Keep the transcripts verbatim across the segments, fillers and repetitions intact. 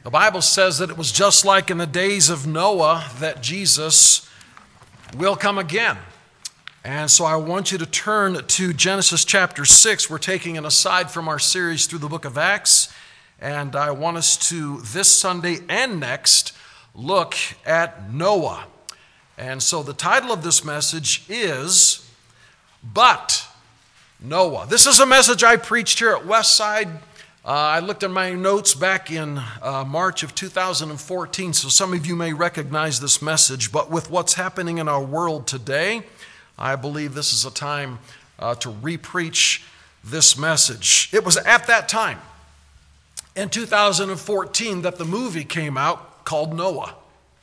The Bible says that it was just like in the days of Noah that Jesus will come again. And so I want you to turn to Genesis chapter six. We're taking an aside from our series through the book of Acts. And I want us to, this Sunday and next, look at Noah. And so the title of this message is, But Noah. This is a message I preached here at Westside. Uh, I looked at my notes back in uh, March of two thousand fourteen, so some of you may recognize this message. But with what's happening in our world today, I believe this is a time uh, to re-preach this message. It was at that time, in two thousand fourteen, that the movie came out called Noah.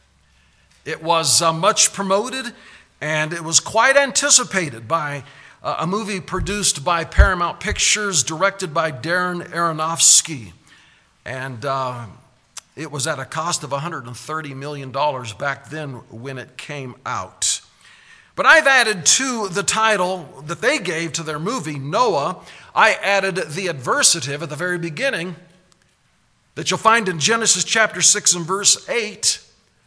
It was uh, much promoted, and it was quite anticipated by uh, a movie produced by Paramount Pictures, directed by Darren Aronofsky. And uh, it was at a cost of one hundred thirty million dollars back then when it came out. But I've added to the title that they gave to their movie, Noah, I added the adversative at the very beginning that you'll find in Genesis chapter six and verse eight,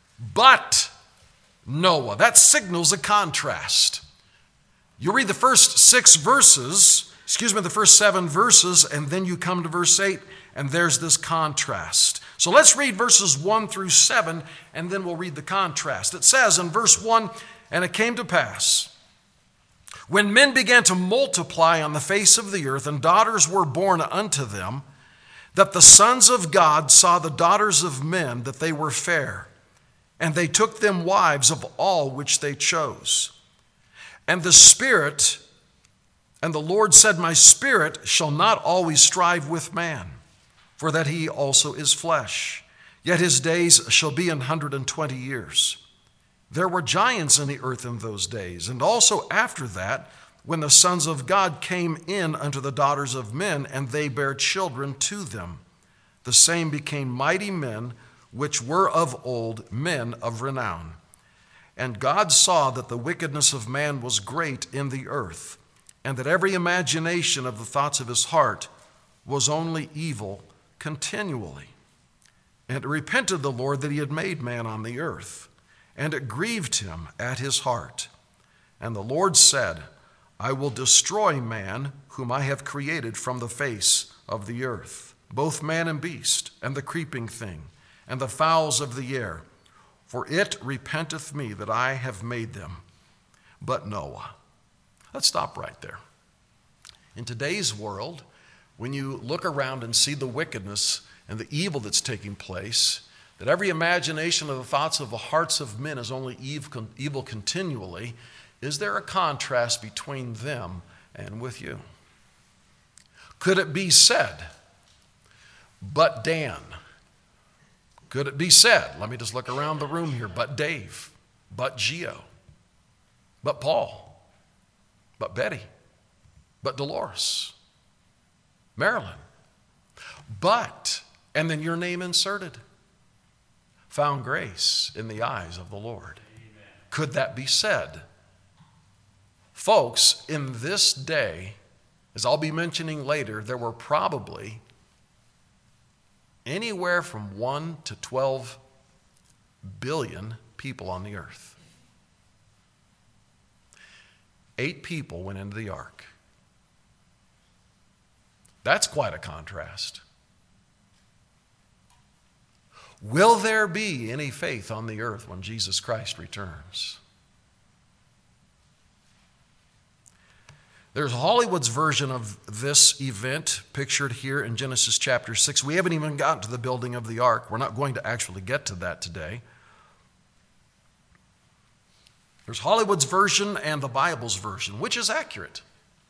but Noah. That signals a contrast. You read the first six verses, excuse me, the first seven verses, and then you come to verse eight, and there's this contrast. So let's read verses one through seven, and then we'll read the contrast. It says in verse one, "And it came to pass, when men began to multiply on the face of the earth, and daughters were born unto them, that the sons of God saw the daughters of men, that they were fair, and they took them wives of all which they chose. And the Spirit, and the Lord said, My spirit shall not always strive with man, for that he also is flesh. Yet his days shall be an hundred and twenty years. There were giants in the earth in those days, and also after that, when the sons of God came in unto the daughters of men, and they bare children to them. The same became mighty men, which were of old, men of renown. And God saw that the wickedness of man was great in the earth, and that every imagination of the thoughts of his heart was only evil continually. And it repented the Lord that he had made man on the earth, and it grieved him at his heart. And the Lord said, I will destroy man whom I have created from the face of the earth, both man and beast, and the creeping thing, and the fowls of the air. For it repenteth me that I have made them, but Noah." Let's stop right there. In today's world, when you look around and see the wickedness and the evil that's taking place, that every imagination of the thoughts of the hearts of men is only evil continually, is there a contrast between them and with you? Could it be said, but Dan? Could it be said, let me just look around the room here, but Dave, but Gio, but Paul, but Betty, but Dolores, Marilyn, but, and then your name inserted, found grace in the eyes of the Lord. Amen. Could that be said? Folks, in this day, as I'll be mentioning later, there were probably anywhere from one to twelve billion people on the earth. Eight people went into the ark. That's quite a contrast. Will there be any faith on the earth when Jesus Christ returns? There's Hollywood's version of this event pictured here in Genesis chapter six. We haven't even gotten to the building of the ark. We're not going to actually get to that today. There's Hollywood's version and the Bible's version. Which is accurate?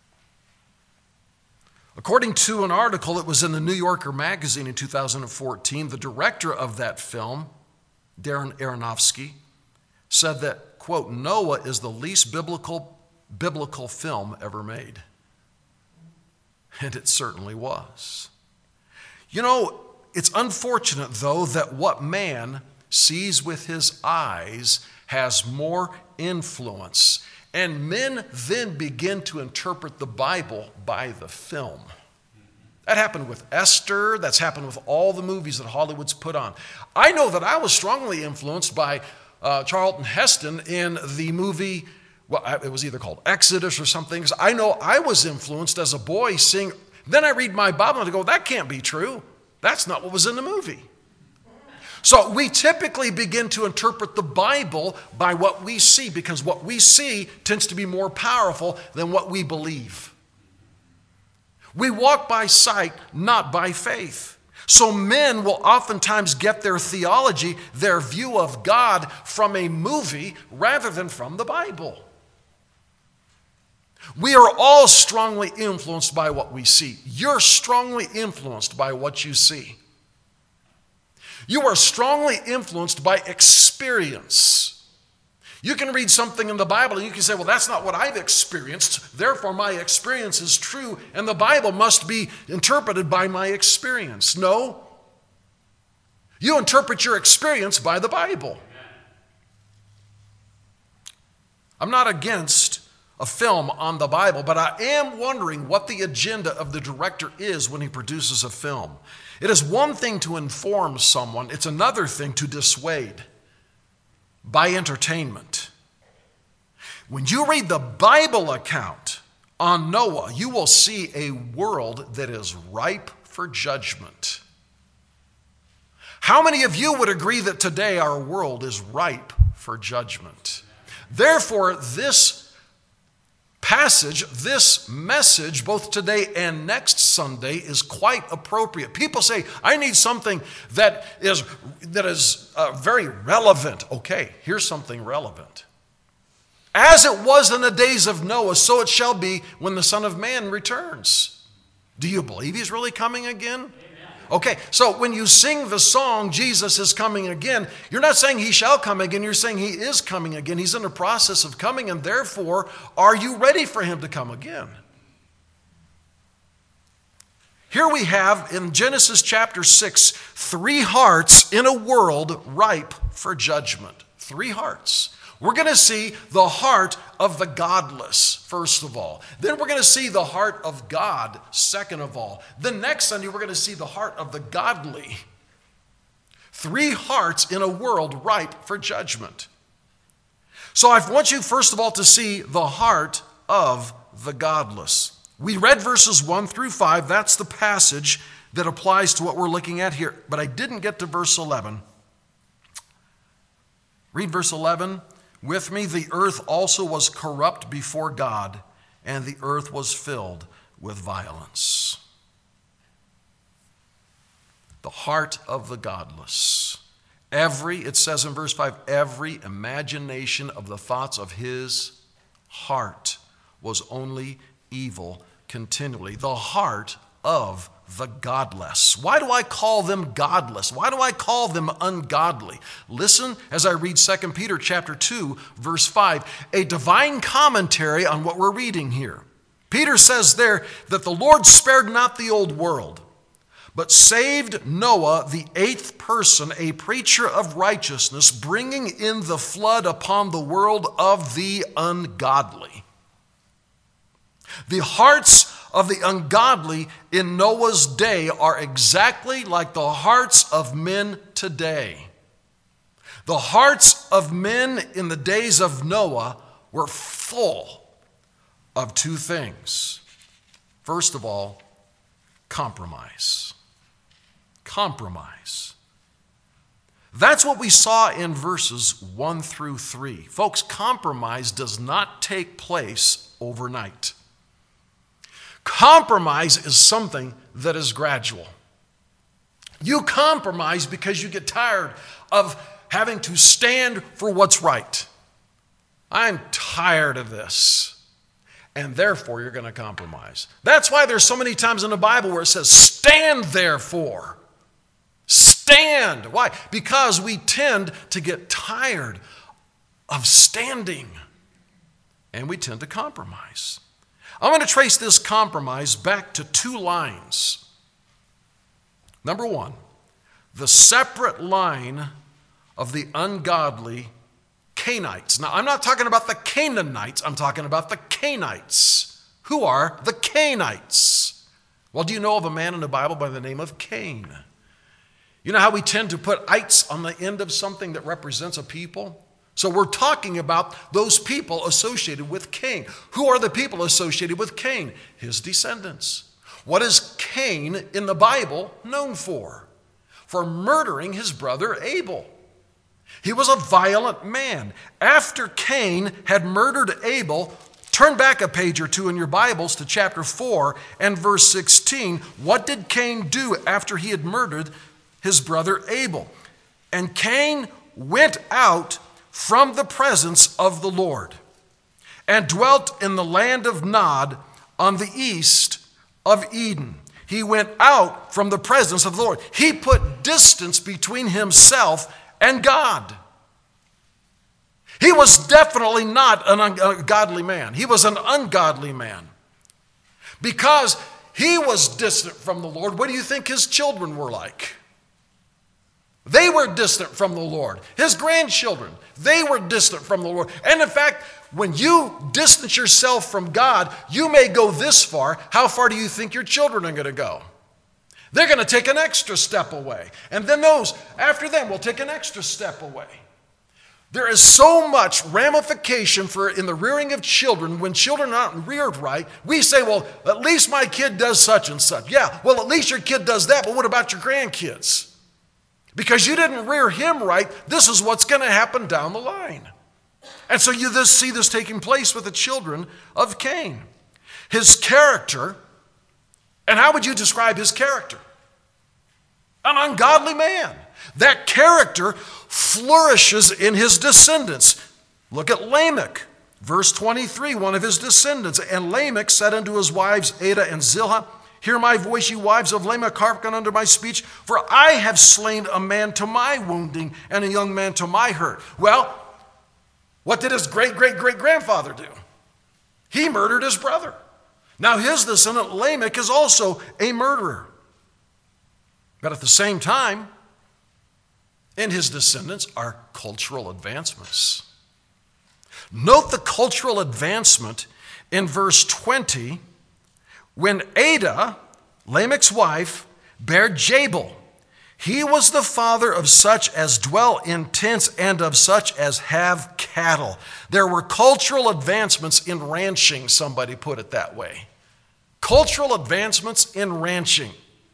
According to an article that was in the New Yorker magazine in two thousand fourteen, the director of that film, Darren Aronofsky, said that, quote, Noah is the least biblical biblical film ever made. And it certainly was. You know, it's unfortunate, though, that what man sees with his eyes has more influence. And men then begin to interpret the Bible by the film. That happened with Esther. That's happened with all the movies that Hollywood's put on. I know that I was strongly influenced by uh, Charlton Heston in the movie, well, it was either called Exodus or something. I know I was influenced as a boy seeing, then I read my Bible and I go, that can't be true. That's not what was in the movie. So we typically begin to interpret the Bible by what we see, because what we see tends to be more powerful than what we believe. We walk by sight, not by faith. So men will oftentimes get their theology, their view of God, from a movie rather than from the Bible. We are all strongly influenced by what we see. You're strongly influenced by what you see. You are strongly influenced by experience. You can read something in the Bible and you can say, well, that's not what I've experienced, therefore my experience is true, and the Bible must be interpreted by my experience. No. You interpret your experience by the Bible. I'm not against a film on the Bible, but I am wondering what the agenda of the director is when he produces a film. It is one thing to inform someone, it's another thing to dissuade by entertainment. When you read the Bible account on Noah, you will see a world that is ripe for judgment. How many of you would agree that today our world is ripe for judgment? Therefore, this passage, this message, both today and next Sunday, is quite appropriate. People say, I need something that is, that is uh, very relevant. Okay, here's something relevant. As it was in the days of Noah, so it shall be when the Son of Man returns. Do you believe he's really coming again? Okay, so when you sing the song, Jesus is coming again, you're not saying he shall come again, you're saying he is coming again. He's in the process of coming, and therefore, are you ready for him to come again? Here we have in Genesis chapter six, three hearts in a world ripe for judgment. Three hearts. We're going to see the heart of the godless, first of all. Then we're going to see the heart of God, second of all. Then next Sunday, we're going to see the heart of the godly. Three hearts in a world ripe for judgment. So I want you, first of all, to see the heart of the godless. We read verses one through five. That's the passage that applies to what we're looking at here. But I didn't get to verse eleven. Read verse eleven. With me, the earth also was corrupt before God, and the earth was filled with violence. The heart of the godless. Every, it says in verse five, every imagination of the thoughts of his heart was only evil continually. The heart of the godless. Why do I call them godless? Why do I call them ungodly? Listen as I read Second Peter chapter two, verse five, a divine commentary on what we're reading here. Peter says there that the Lord spared not the old world, but saved Noah, the eighth person, a preacher of righteousness, bringing in the flood upon the world of the ungodly. The hearts of the ungodly in Noah's day are exactly like the hearts of men today. The hearts of men in the days of Noah were full of two things. First of all, compromise. Compromise. That's what we saw in verses one through three. Folks, compromise does not take place overnight. Compromise is something that is gradual. You compromise because you get tired of having to stand for what's right. I'm tired of this. And therefore, you're going to compromise. That's why there's so many times in the Bible where it says, stand therefore. Stand. Why? Because we tend to get tired of standing. And we tend to compromise. I'm going to trace this compromise back to two lines. Number one, the separate line of the ungodly Canaanites. Now, I'm not talking about the Canaanites. I'm talking about the Canaanites. Who are the Canaanites? Well, do you know of a man in the Bible by the name of Cain? You know how we tend to put ites on the end of something that represents a people? So we're talking about those people associated with Cain. Who are the people associated with Cain? His descendants. What is Cain in the Bible known for? For murdering his brother Abel. He was a violent man. After Cain had murdered Abel, turn back a page or two in your Bibles to chapter four and verse sixteen. What did Cain do after he had murdered his brother Abel? And Cain went out from the presence of the Lord and dwelt in the land of Nod on the east of Eden. He went out from the presence of the Lord. He put distance between himself and God. He was definitely not an ungodly man. He was an ungodly man. Because he was distant from the Lord, what do you think his children were like? They were distant from the Lord. His grandchildren, they were distant from the Lord. And in fact, when you distance yourself from God, you may go this far. How far do you think your children are going to go? They're going to take an extra step away. And then those after them will take an extra step away. There is so much ramification for in the rearing of children. When children aren't reared right, we say, well, at least my kid does such and such. Yeah, well, at least your kid does that, but what about your grandkids? Because you didn't rear him right, this is what's going to happen down the line. And so you this, see this taking place with the children of Cain. His character, and how would you describe his character? An ungodly man. That character flourishes in his descendants. Look at Lamech, verse twenty-three, one of his descendants. And Lamech said unto his wives Adah and Zillah, hear my voice, ye wives of Lamech, hearken unto my speech, for I have slain a man to my wounding, and a young man to my hurt. Well, what did his great-great-great-grandfather do? He murdered his brother. Now his descendant Lamech is also a murderer. But at the same time, in his descendants are cultural advancements. Note the cultural advancement in verse twenty, when Adah, Lamech's wife, bare Jabal. He was the father of such as dwell in tents and of such as have cattle. There were cultural advancements in ranching, somebody put it that way. Cultural advancements in ranching.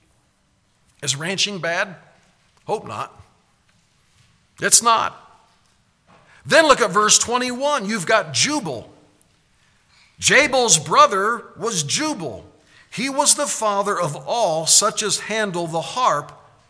Is ranching bad? Hope not. It's not. Then look at verse twenty-one. You've got Jubal. Jabal's brother was Jubal. He was the father of all such as handle the harp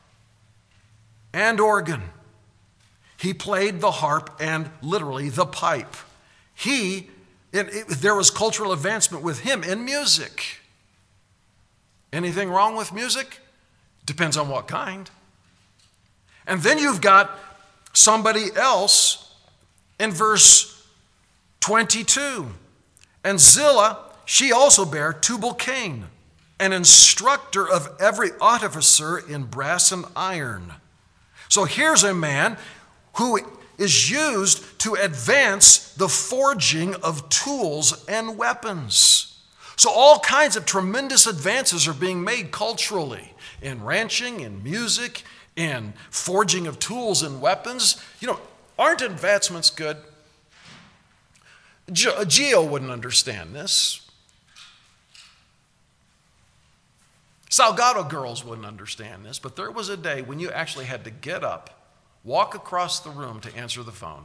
and organ. He played the harp and literally the pipe. He, it, it, there was cultural advancement with him in music. Anything wrong with music? Depends on what kind. And then you've got somebody else in verse twenty-two. And Zillah, she also bare Tubal-Cain, an instructor of every artificer in brass and iron. So here's a man who is used to advance the forging of tools and weapons. So all kinds of tremendous advances are being made culturally in ranching, in music, in forging of tools and weapons. You know, aren't advancements good? Geo wouldn't understand this. Salgado girls wouldn't understand this, but there was a day when you actually had to get up, walk across the room to answer the phone.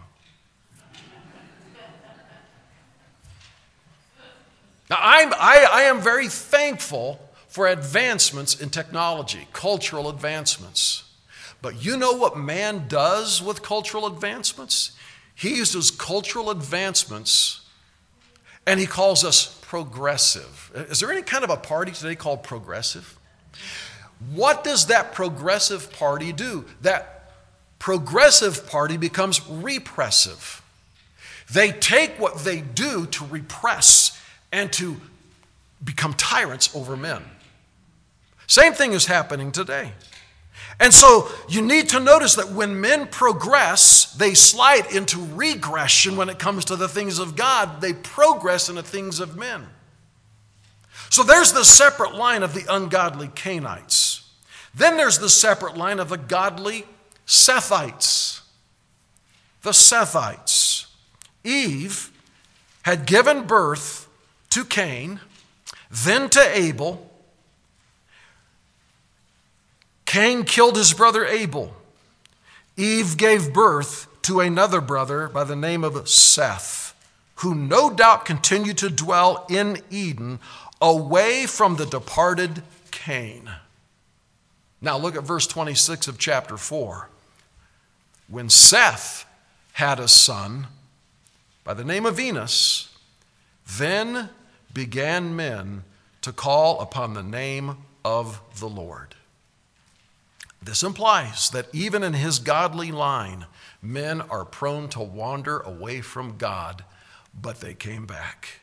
Now, I'm, I, I am very thankful for advancements in technology, cultural advancements. But you know what man does with cultural advancements? He uses cultural advancements and he calls us progressive. Is there any kind of a party today called progressive? What does that progressive party do? That progressive party becomes repressive. They take what they do to repress and to become tyrants over men. Same thing is happening today. And so you need to notice that when men progress, they slide into regression when it comes to the things of God. They progress in the things of men. So there's the separate line of the ungodly Cainites. Then there's the separate line of the godly Sethites. The Sethites. Eve had given birth to Cain, then to Abel. Cain killed his brother Abel. Eve gave birth to another brother by the name of Seth, who no doubt continued to dwell in Eden away from the departed Cain. Now look at verse twenty-six of chapter four. When Seth had a son by the name of Enos, then began men to call upon the name of the Lord. This implies that even in his godly line, men are prone to wander away from God, but they came back.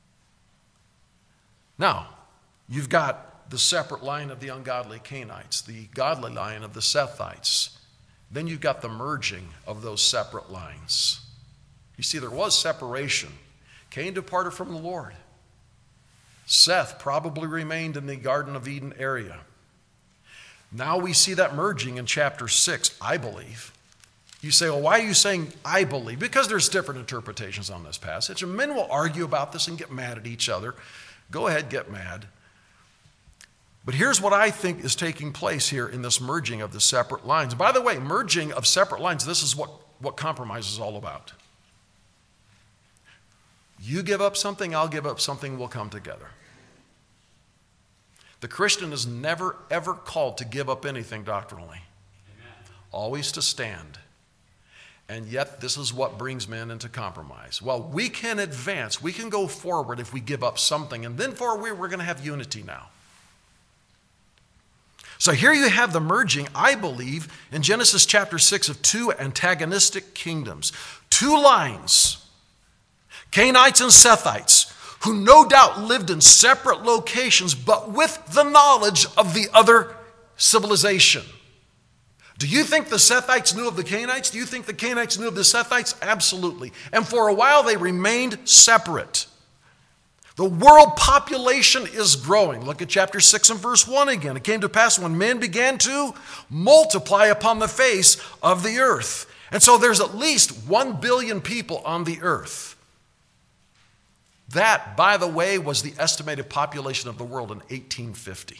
Now, you've got the separate line of the ungodly Cainites, the godly line of the Sethites. Then you've got the merging of those separate lines. You see, there was separation. Cain departed from the Lord. Seth probably remained in the Garden of Eden area. Now we see that merging in chapter six, I believe. You say, well, why are you saying I believe? Because there's different interpretations on this passage, and men will argue about this and get mad at each other. Go ahead, get mad. But here's what I think is taking place here in this merging of the separate lines. By the way, merging of separate lines, this is what, what compromise is all about. You give up something, I'll give up something, we'll come together. The Christian is never, ever called to give up anything doctrinally. Amen. Always to stand. And yet, this is what brings men into compromise. Well, we can advance, we can go forward if we give up something, and then for we we're going to have unity now. So here you have the merging, I believe, in Genesis chapter six of two antagonistic kingdoms. Two lines, Cainites and Sethites, who no doubt lived in separate locations, but with the knowledge of the other civilization. Do you think the Sethites knew of the Cainites? Do you think the Cainites knew of the Sethites? Absolutely. And for a while they remained separate. The world population is growing. Look at chapter six and verse one again. It came to pass when men began to multiply upon the face of the earth. And so there's at least one billion people on the earth. That, by the way, was the estimated population of the world in eighteen fifty.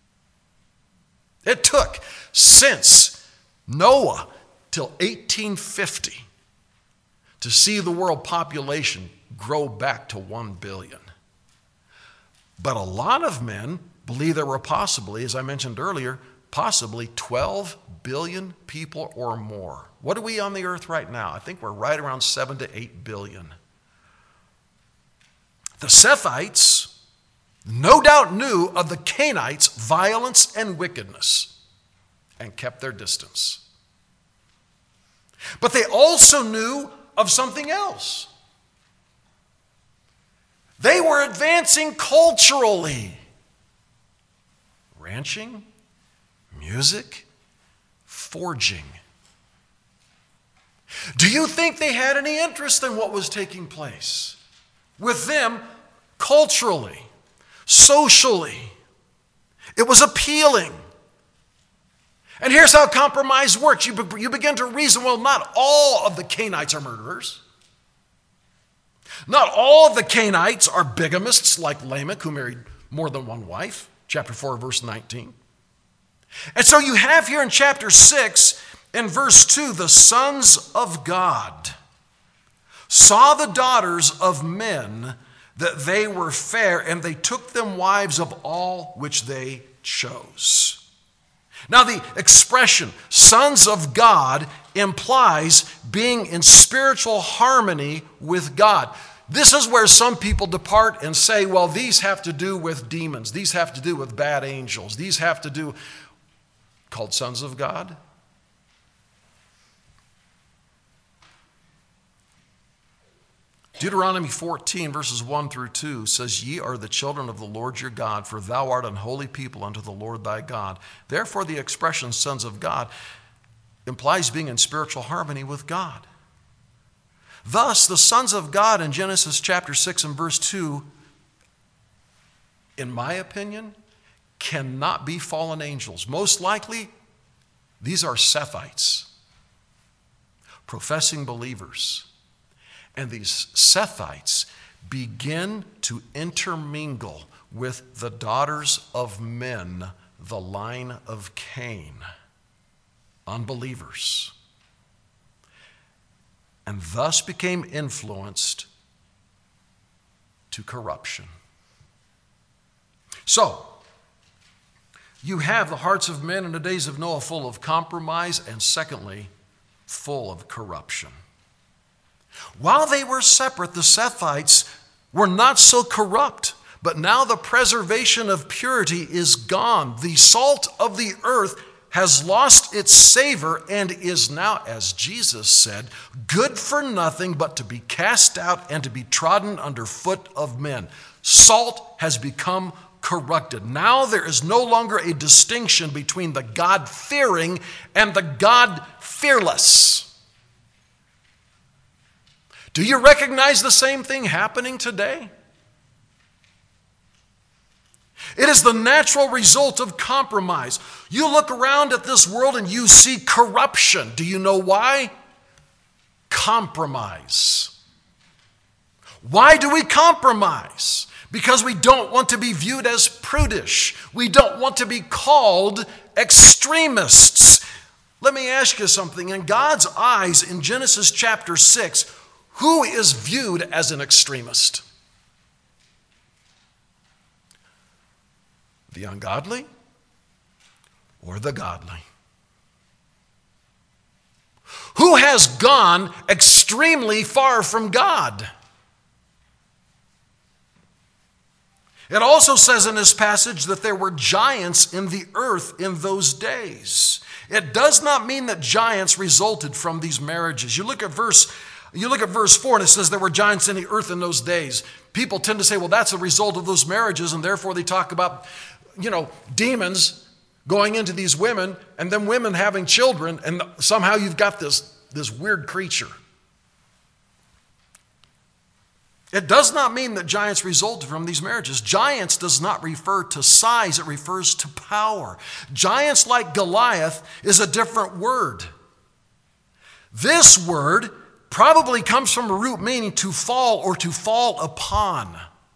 It took since Noah till eighteen fifty to see the world population grow back to one billion. But a lot of men believe there were possibly, as I mentioned earlier, possibly twelve billion people or more. What are we on the earth right now? I think we're right around seven to eight billion. The Sethites no doubt knew of the Cainites' violence and wickedness and kept their distance. But they also knew of something else. They were advancing culturally. Ranching, music, forging. Do you think they had any interest in what was taking place with them culturally, socially? It was appealing. And here's how compromise works. You, be, you begin to reason, well, not all of the Cainites are murderers. Not all of the Cainites are bigamists like Lamech, who married more than one wife. Chapter four, verse nineteen. And so you have here in chapter six, in verse two, the sons of God saw the daughters of men that they were fair, and they took them wives of all which they chose. Now the expression sons of God implies being in spiritual harmony with God. This is where some people depart and say, well, these have to do with demons. These have to do with bad angels. These have to do, called sons of God. Deuteronomy fourteen, verses one through two says, ye are the children of the Lord your God, for thou art an holy people unto the Lord thy God. Therefore, the expression sons of God implies being in spiritual harmony with God. Thus, the sons of God in Genesis chapter six and verse two in my opinion, cannot be fallen angels. Most likely, these are Sethites, professing believers. And these Sethites begin to intermingle with the daughters of men, the line of Cain, unbelievers, and thus became influenced to corruption. So, you have the hearts of men in the days of Noah full of compromise, and secondly, full of corruption. While they were separate, the Sethites were not so corrupt, but now the preservation of purity is gone. The salt of the earth has lost its savor and is now, as Jesus said, good for nothing but to be cast out and to be trodden under foot of men. Salt has become corrupted. Now there is no longer a distinction between the God-fearing and the God-fearless. Do you recognize the same thing happening today? It is the natural result of compromise. You look around at this world and you see corruption. Do you know why? Compromise. Why do we compromise? Because we don't want to be viewed as prudish. We don't want to be called extremists. Let me ask you something. In God's eyes, in Genesis chapter six, who is viewed as an extremist? The ungodly or the godly? Who has gone extremely far from God? It also says in this passage that there were giants in the earth in those days. It does not mean that giants resulted from these marriages. You look at verse You look at verse four and it says there were giants in the earth in those days. People tend to say, well, that's a result of those marriages, and therefore they talk about, you know, demons going into these women and then women having children, and somehow you've got this, this weird creature. It does not mean that giants resulted from these marriages. Giants does not refer to size, it refers to power. Giants like Goliath is a different word. This word probably comes from a root meaning to fall or to fall upon.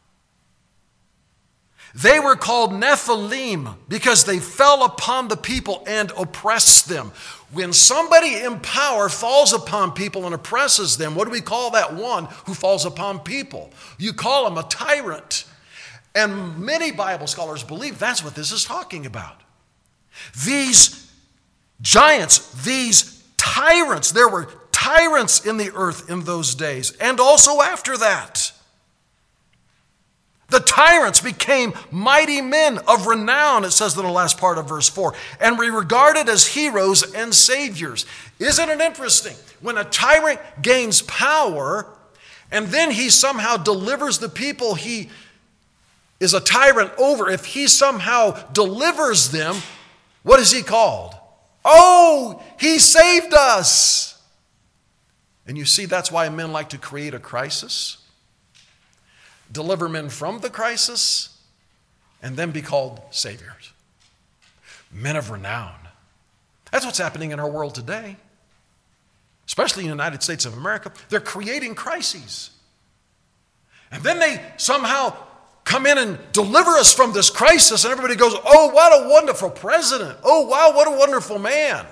They were called Nephilim because they fell upon the people and oppressed them. When somebody in power falls upon people and oppresses them, what do we call that one who falls upon people? You call him a tyrant. And many Bible scholars believe that's what this is talking about. These giants, these tyrants, there were tyrants in the earth in those days, and also after that. The tyrants became mighty men of renown, it says in the last part of verse four, and were regarded as heroes and saviors. Isn't it interesting? When a tyrant gains power, and then he somehow delivers the people he is a tyrant over, if he somehow delivers them, what is he called? Oh, he saved us. And you see, that's why men like to create a crisis, deliver men from the crisis, and then be called saviors. Men of renown. That's what's happening in our world today, especially in the United States of America. They're creating crises. And then they somehow come in and deliver us from this crisis, and everybody goes, oh, what a wonderful president. Oh, wow, what a wonderful man.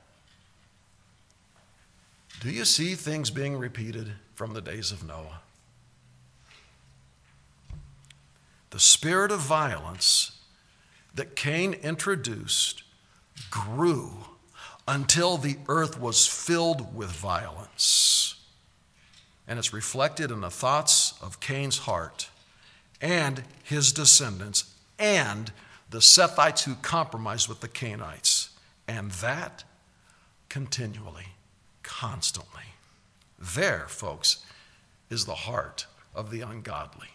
Do you see things being repeated from the days of Noah? The spirit of violence that Cain introduced grew until the earth was filled with violence. And it's reflected in the thoughts of Cain's heart and his descendants and the Sethites who compromised with the Cainites. And that continually, constantly. There, folks, is the heart of the ungodly.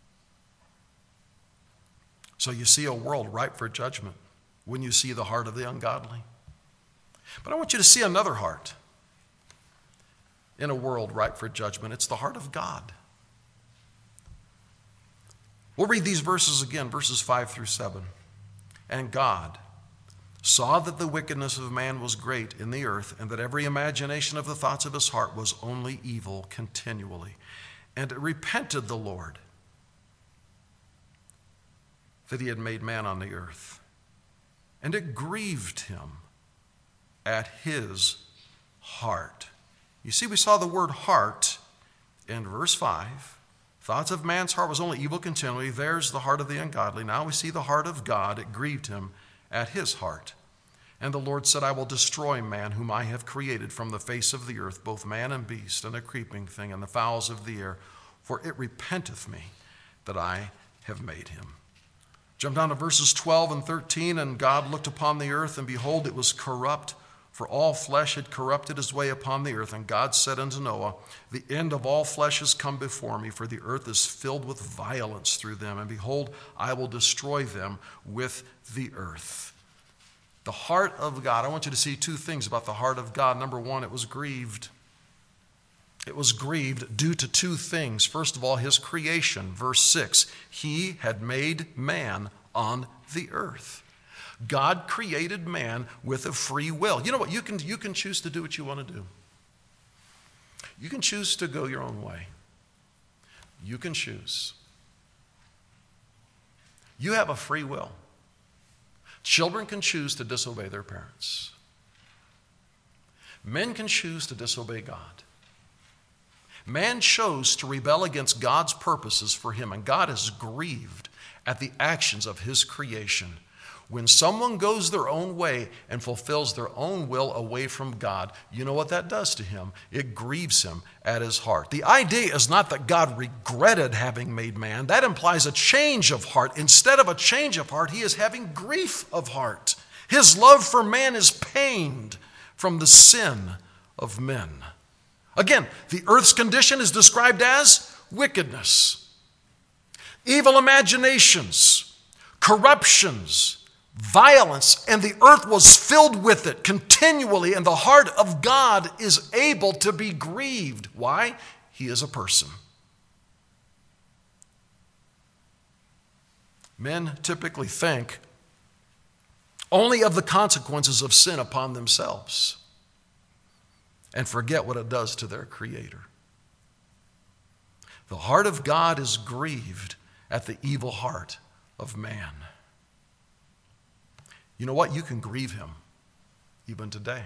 So you see a world ripe for judgment when you see the heart of the ungodly. But I want you to see another heart in a world ripe for judgment. It's the heart of God. We'll read these verses again, verses five through seven. And God saw that the wickedness of man was great in the earth, and that every imagination of the thoughts of his heart was only evil continually. And it repented the Lord that he had made man on the earth. And it grieved him at his heart. You see, we saw the word heart in verse five. Thoughts of man's heart was only evil continually. There's the heart of the ungodly. Now we see the heart of God. It grieved him at his heart. And the Lord said, I will destroy man whom I have created from the face of the earth, both man and beast, and a creeping thing, and the fowls of the air, for it repenteth me that I have made him. Jump down to verses twelve and thirteen. And God looked upon the earth, and behold, it was corrupt, for all flesh had corrupted his way upon the earth. And God said unto Noah, the end of all flesh is come before me, for the earth is filled with violence through them. And behold, I will destroy them with the earth. The heart of God. I want you to see two things about the heart of God. Number one, it was grieved. It was grieved due to two things. First of all, his creation. Verse six, he had made man on the earth. God created man with a free will. You know what? You can, you can choose to do what you want to do. You can choose to go your own way. You can choose. You have a free will. Children can choose to disobey their parents. Men can choose to disobey God. Man chose to rebel against God's purposes for him, and God is grieved at the actions of his creation. When someone goes their own way and fulfills their own will away from God, you know what that does to him? It grieves him at his heart. The idea is not that God regretted having made man. That implies a change of heart. Instead of a change of heart, he is having grief of heart. His love for man is pained from the sin of men. Again, the earth's condition is described as wickedness, evil imaginations, corruptions, violence, and the earth was filled with it continually, and the heart of God is able to be grieved. Why? He is a person. Men typically think only of the consequences of sin upon themselves and forget what it does to their Creator. The heart of God is grieved at the evil heart of man. You know what? You can grieve him even today.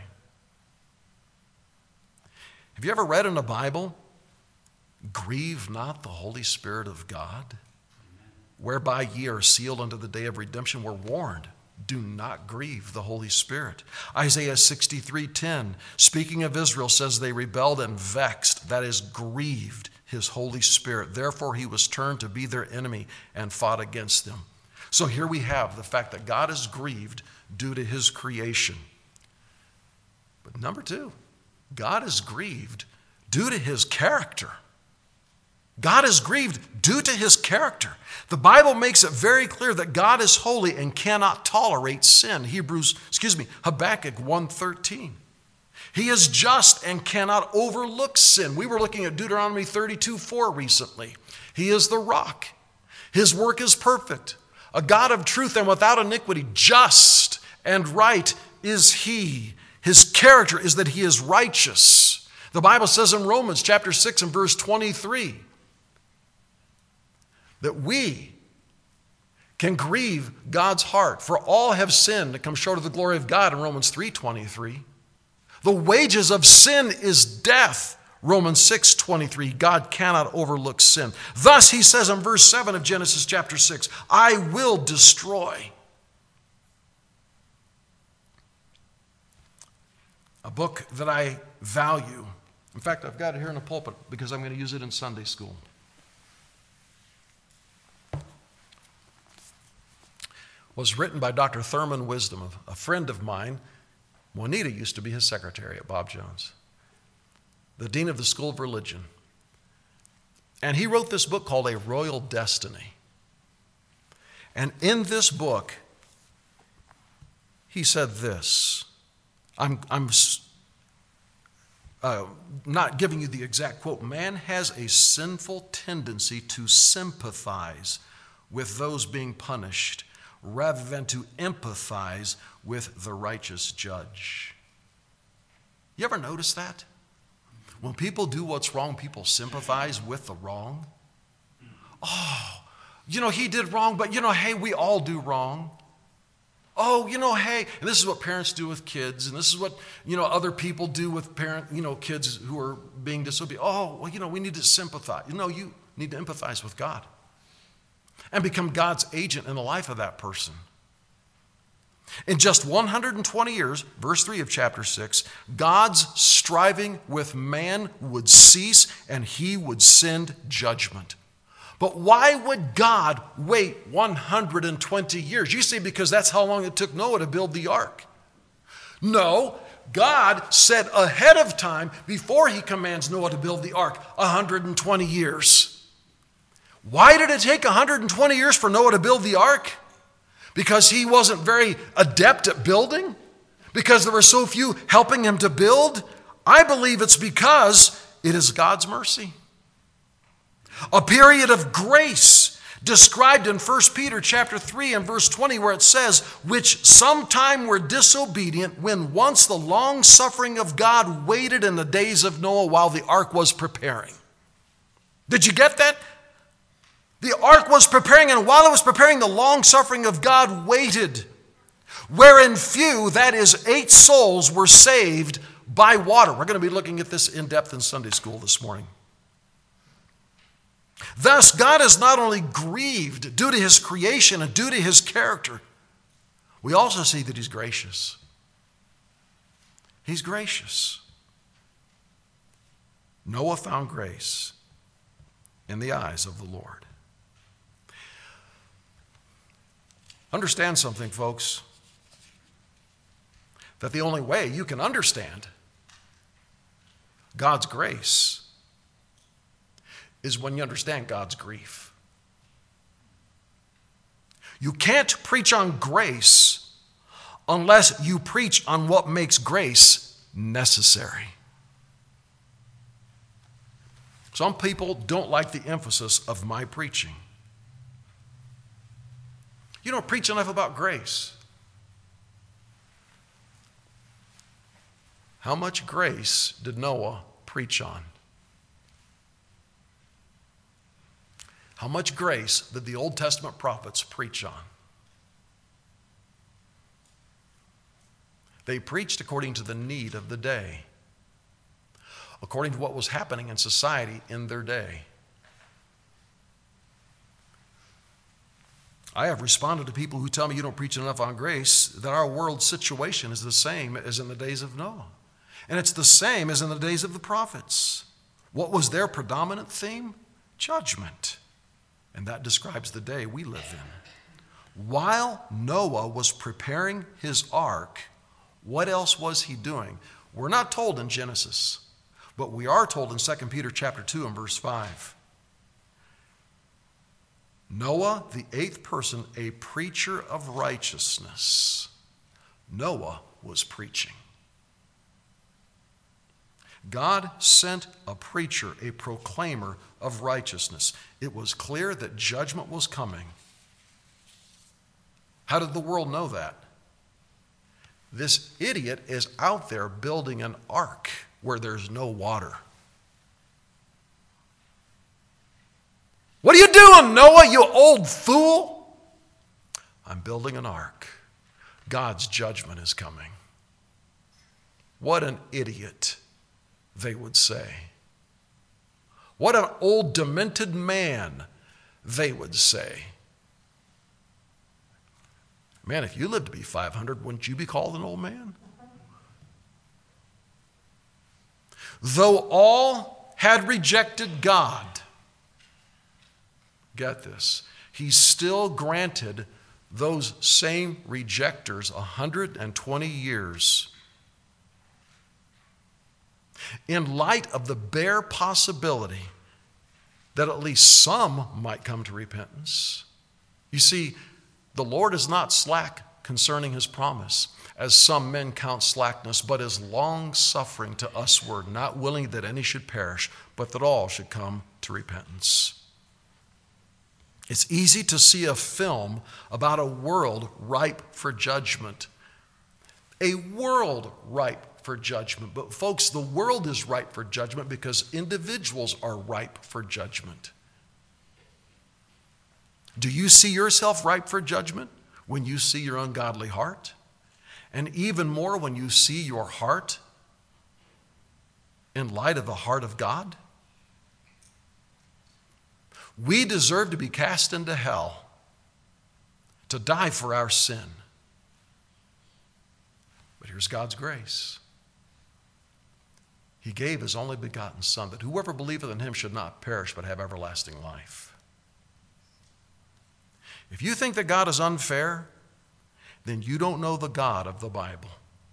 Have you ever read in the Bible, grieve not the Holy Spirit of God, whereby ye are sealed unto the day of redemption? We're warned, do not grieve the Holy Spirit. Isaiah sixty-three ten, speaking of Israel, says they rebelled and vexed, that is, grieved his Holy Spirit. Therefore he was turned to be their enemy and fought against them. So here we have the fact that God is grieved due to his creation. But number two, God is grieved due to his character. God is grieved due to his character. The Bible makes it very clear that God is holy and cannot tolerate sin. Hebrews, excuse me, Habakkuk one thirteen. He is just and cannot overlook sin. We were looking at Deuteronomy thirty-two four recently. He is the rock. His work is perfect. A God of truth and without iniquity, just and right is he. His character is that he is righteous. The Bible says in Romans chapter six and verse twenty-three that we can grieve God's heart. For all have sinned and come short of the glory of God in Romans three twenty-three. The wages of sin is death. Romans six twenty-three, God cannot overlook sin. Thus, he says in verse seven of Genesis chapter six, I will destroy. A book that I value. In fact, I've got it here in the pulpit because I'm going to use it in Sunday school. Was written by Doctor Thurman Wisdom, a friend of mine. Juanita used to be his secretary at Bob Jones, the dean of the School of Religion. And he wrote this book called A Royal Destiny. And in this book, he said this. I'm, I'm uh, not giving you the exact quote. Man has a sinful tendency to sympathize with those being punished rather than to empathize with the righteous judge. You ever notice that? When people do what's wrong, people sympathize with the wrong. Oh, you know, he did wrong, but you know, hey, we all do wrong. Oh, you know, hey, and this is what parents do with kids, and this is what, you know, other people do with parent, you know, kids who are being disobedient. Oh, well, you know, we need to sympathize. You know, you need to empathize with God and become God's agent in the life of that person. In just one hundred twenty years, verse three of chapter six, God's striving with man would cease and he would send judgment. But why would God wait one hundred twenty years? You see, because that's how long it took Noah to build the ark. No, God said ahead of time, before he commands Noah to build the ark, one hundred twenty years. Why did it take one hundred twenty years for Noah to build the ark? Because he wasn't very adept at building? Because there were so few helping him to build? I believe it's because it is God's mercy. A period of grace described in First Peter chapter three and verse twenty, where it says, which sometime were disobedient when once the long suffering of God waited in the days of Noah while the ark was preparing. Did you get that? The ark was preparing, and while it was preparing, the long suffering of God waited, wherein few, that is eight souls, were saved by water. We're going to be looking at this in depth in Sunday school this morning. Thus, God is not only grieved due to his creation and due to his character, we also see that he's gracious. He's gracious. Noah found grace in the eyes of the Lord. Understand something, folks, that the only way you can understand God's grace is when you understand God's grief. You can't preach on grace unless you preach on what makes grace necessary. Some people don't like the emphasis of my preaching. You don't preach enough about grace. How much grace did Noah preach on? How much grace did the Old Testament prophets preach on? They preached according to the need of the day, according to what was happening in society in their day. I have responded to people who tell me you don't preach enough on grace, that our world's situation is the same as in the days of Noah. And it's the same as in the days of the prophets. What was their predominant theme? Judgment. And that describes the day we live in. While Noah was preparing his ark, what else was he doing? We're not told in Genesis, but we are told in Second Peter chapter two and verse five. Noah, the eighth person, a preacher of righteousness. Noah was preaching. God sent a preacher, a proclaimer of righteousness. It was clear that judgment was coming. How did the world know that? This idiot is out there building an ark where there's no water. What are you doing, Noah, you old fool? I'm building an ark. God's judgment is coming. What an idiot, they would say. What an old demented man, they would say. Man, if you lived to be five hundred, wouldn't you be called an old man? Though all had rejected God, get this, he still granted those same rejectors one hundred twenty years. In light of the bare possibility that at least some might come to repentance. You see, the Lord is not slack concerning his promise, as some men count slackness, but is long-suffering to usward, not willing that any should perish, but that all should come to repentance. It's easy to see a film about a world ripe for judgment. A world ripe for judgment. But folks, the world is ripe for judgment because individuals are ripe for judgment. Do you see yourself ripe for judgment when you see your ungodly heart? And even more when you see your heart in light of the heart of God? We deserve to be cast into hell, to die for our sin. But here's God's grace. He gave his only begotten Son, that whoever believeth in him should not perish, but have everlasting life. If you think that God is unfair, then you don't know the God of the Bible,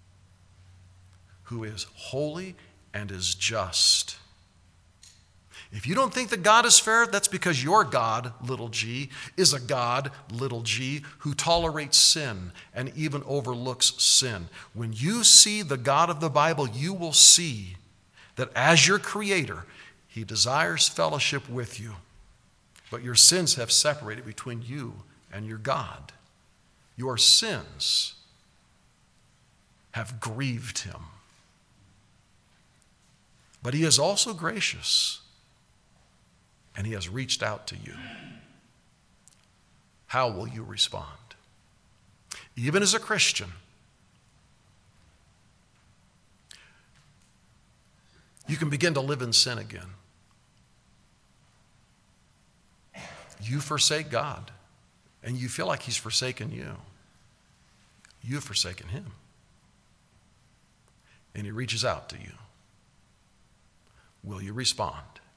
who is holy and is just. If you don't think that God is fair, that's because your God, little g, is a God, little g, who tolerates sin and even overlooks sin. When you see the God of the Bible, you will see that as your Creator, he desires fellowship with you. But your sins have separated between you and your God. Your sins have grieved him. But he is also gracious, and he has reached out to you. How will you respond? Even as a Christian, you can begin to live in sin again. You forsake God, and you feel like he's forsaken you. You have forsaken him. And he reaches out to you. Will you respond?